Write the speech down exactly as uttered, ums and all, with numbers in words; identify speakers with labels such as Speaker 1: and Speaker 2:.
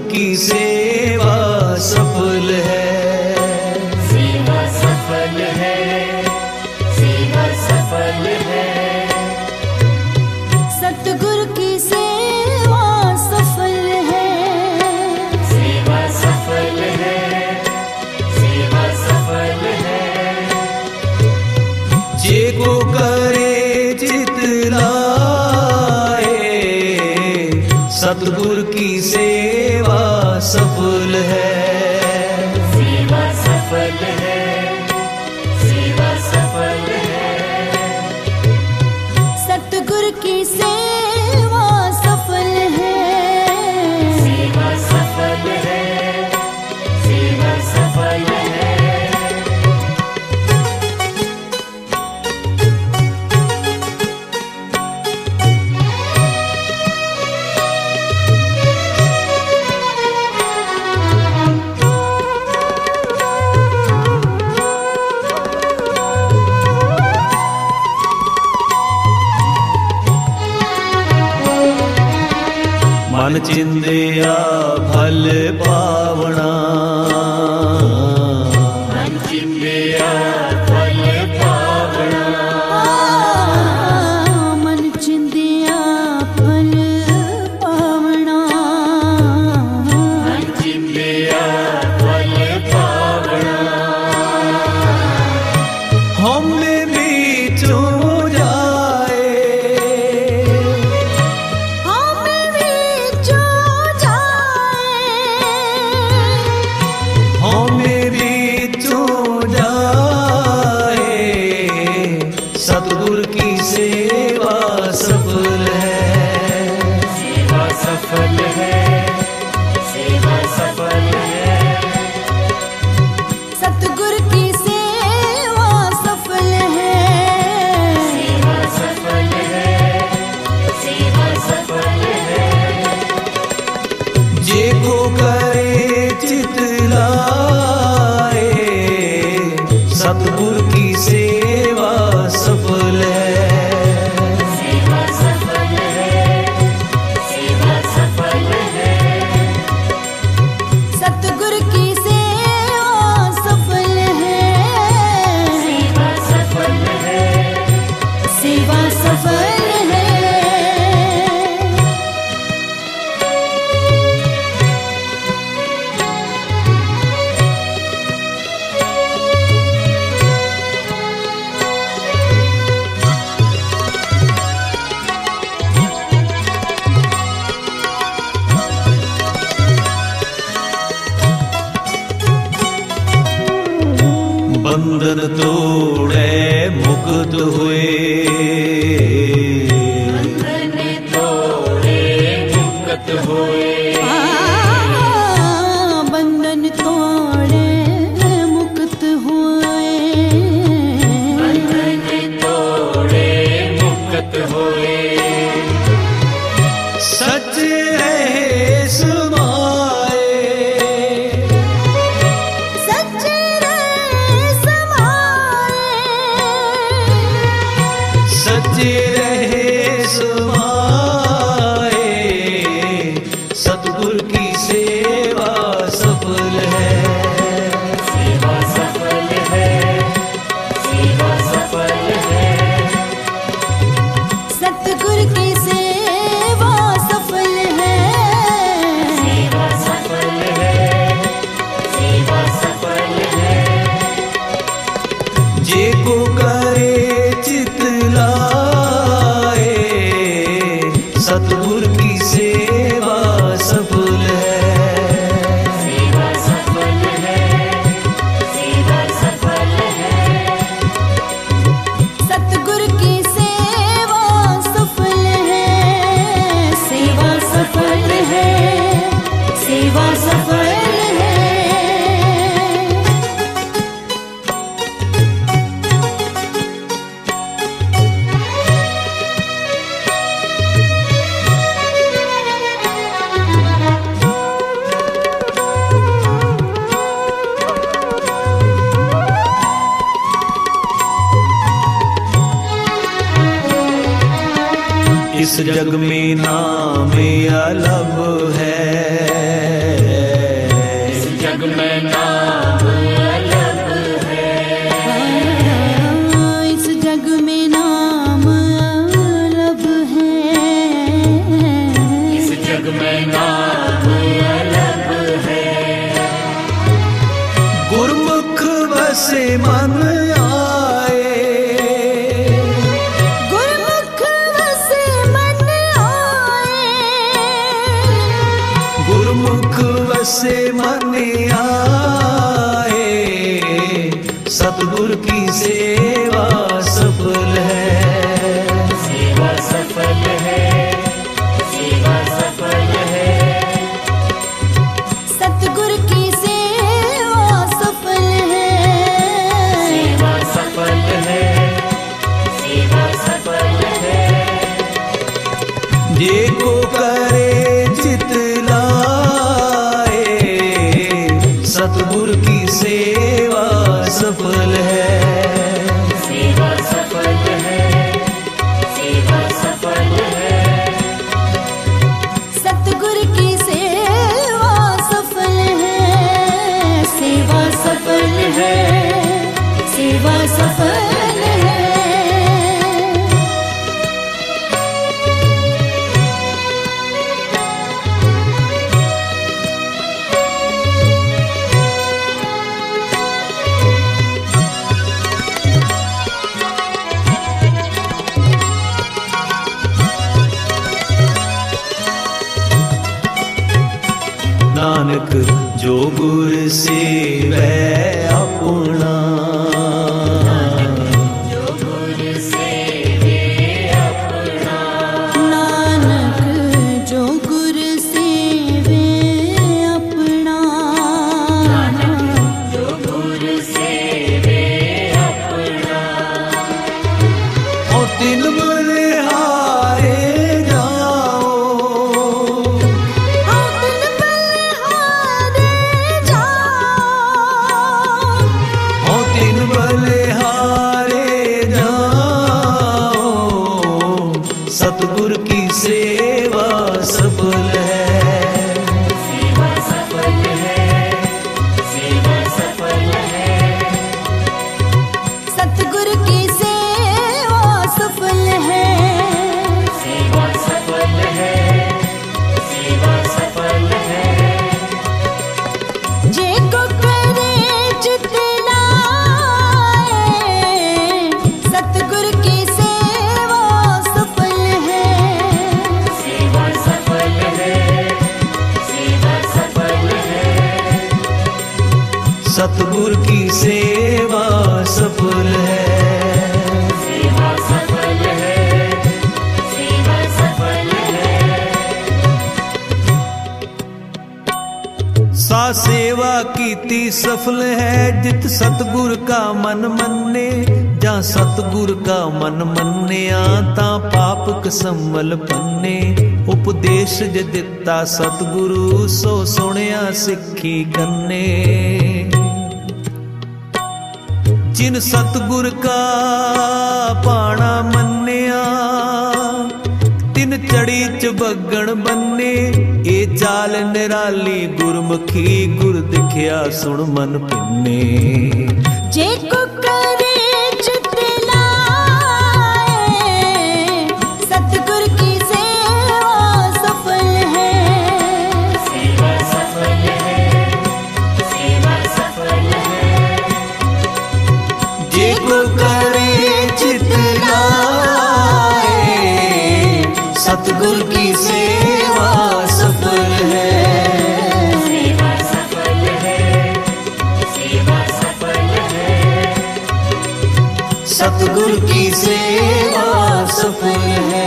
Speaker 1: की सेवा सफल है,
Speaker 2: सेवा सफल है, सेवा सफल है।
Speaker 3: सतगुरु की सेवा सफल है,
Speaker 2: सेवा सफल है, सेवा सफल है।
Speaker 1: जे को करे चित लाए, सतगुरु की सेवा सफल है,
Speaker 2: सेवा सफल है, सेवा सफल है।
Speaker 3: सतगुरु की सेवा सफल है,
Speaker 2: सेवा सफल है, सेवा सफल है।
Speaker 1: मन चिंदिया फल पावना,
Speaker 2: मन चिंदिया फल पावना,
Speaker 3: मन चिंदिया फल पावना,
Speaker 2: मन चिंदिया फल पावना।
Speaker 1: हमने बीचों जाए,
Speaker 3: हमें भी जो जाए,
Speaker 1: हमें बीचों जाए, सतगुरु की सेवा सफल है,
Speaker 2: सेवा सफल है, सेवा सफल है।
Speaker 3: सतगुरु की सेवा सफल है,
Speaker 2: सेवा सफल है, सेवा सफल है।
Speaker 1: जे को करे चित लाए, सतगुरु की सेवा सफल है,
Speaker 2: सेवा सफल है, सेवा सफल है।
Speaker 3: सतगुरु की सेवा सफल है,
Speaker 2: सेवा सफल है,
Speaker 3: सेवा सफल है।
Speaker 1: बंधन तोड़े मुक्त हुए,
Speaker 2: बंधन तोड़े मुक्त हुए,
Speaker 3: बंधन तोड़े मुक्त हुए,
Speaker 2: बंधन तोड़े मुक्त हुए।
Speaker 1: सच रहे समाए,
Speaker 3: सच रहे समाए,
Speaker 1: सच रहे समाए, सतगुरु की सेवा सफल है,
Speaker 2: सेवा सफल है, सेवा सफल है।
Speaker 3: सतगुरु की सेवा सफल है,
Speaker 2: सेवा सफल है, सेवा सफल है।
Speaker 1: जे को करे चित लाए, सतगुरु की सेवा सफल है,
Speaker 2: सेवा सफल है, सेवा सफल है।
Speaker 3: सतगुरु की सेवा सफल है, सेवा सफल है, सेवा सफल है।
Speaker 1: इस जग में नाम अलग है, की सेवा सफल है।
Speaker 2: सेवा सफल है, सेवा सफल है।
Speaker 3: सतगुरु की सेवा सफल है।
Speaker 2: सेवा सफल है, सेवा सफल है।
Speaker 1: जे को करे चित लाए, सतगुरु की सेवा सफल है।
Speaker 2: सेवा सफल है, सेवा सफल है।
Speaker 3: सतगुरु की सेवा सफल है। सेवा सफल है, सेवा सफल है।
Speaker 1: नानक जो गुर सेवै अपना,
Speaker 2: जो गुरु सेवे अपना।
Speaker 3: नानक जो गुरु सेवे अपना।
Speaker 2: जो गुरु सेवे अपना।
Speaker 1: और तिन बलिहारे जाओ,
Speaker 3: अपन बलिहारे जाओ।
Speaker 1: और तिन बलिहारे जाओ, सतगुरु की सेवा सफल है।
Speaker 2: सेवा सफल है, सेवा सफल है।
Speaker 3: सतगुरु की सेवा सफल है।
Speaker 2: सेवा सफल है, सेवा सफल है।
Speaker 3: जे को करे चित लाए, सतगुरु की सेवा सफल है।
Speaker 2: सेवा सफल है, सेवा सफल है।
Speaker 1: सतगुरु की सेवा सफल है।
Speaker 2: सेवा सफल है, सेवा सफल है।
Speaker 1: सा सेवा कीती सफल है, जित सतगुर का मन मन्ने। जा सतगुर का मन मन्निया, ता पाप कसमल पन्ने। उपदेश ज दिता सतगुरु, सो सुनिया सिੱਖੀ कन्ने। जिन सतगुर का पाना मन्निया, तिन चढ़ी चबगण बन्ने। ए चाल निराली गुरमुखी, गुर दिखिया सुन मन पिन्ने।
Speaker 3: जे को करे चित लाए, सतगुरु की सेवा सफल है।
Speaker 2: सेवा सफल है, सेवा सफल है।
Speaker 1: जे को करे चित लाए, सतगुर की सेवा सफल है।
Speaker 2: सेवा सफल है, सेवा सफल है।
Speaker 1: सतगुर की सेवा सफल है।